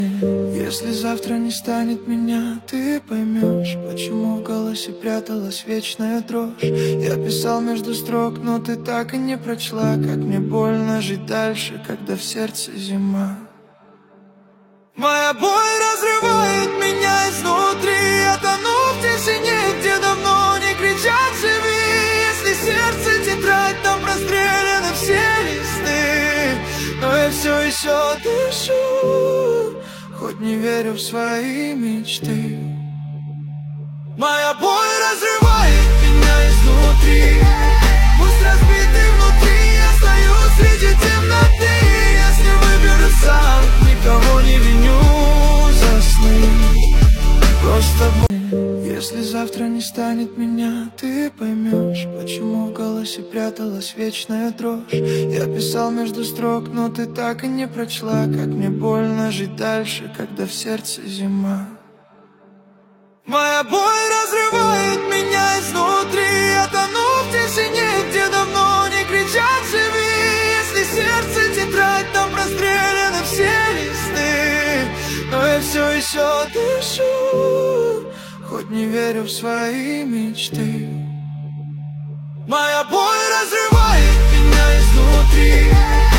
Если завтра не станет меня, ты поймешь, почему в голосе пряталась вечная дрожь. Я писал между строк, но ты так и не прочла, как мне больно жить дальше, когда в сердце зима. Моя боль разрывает меня изнутри. Я тону в тишине, где давно не кричат «живи». Если сердце тетрадь, там простреляны все листы, но я все еще дышу, хоть не верю в свои мечты. Моя боль разрывает меня изнутри. Пусть разбитый внутри, я стою среди темноты. Если выберу сам, никого не виню за сны. Просто боль. Если завтра не станет меня, ты поймешь, почему в голосе пряталась вечная дрожь. Я писал между строк, но ты так и не прочла, как мне больно жить дальше, когда в сердце зима. Моя боль разрывает меня изнутри. Я тону в тишине, где давно не кричат «живи». Если сердце тетрадь, там простреляны все листы, но я все еще дышу, хоть не верю в свои мечты. Моя боль разрывает меня изнутри.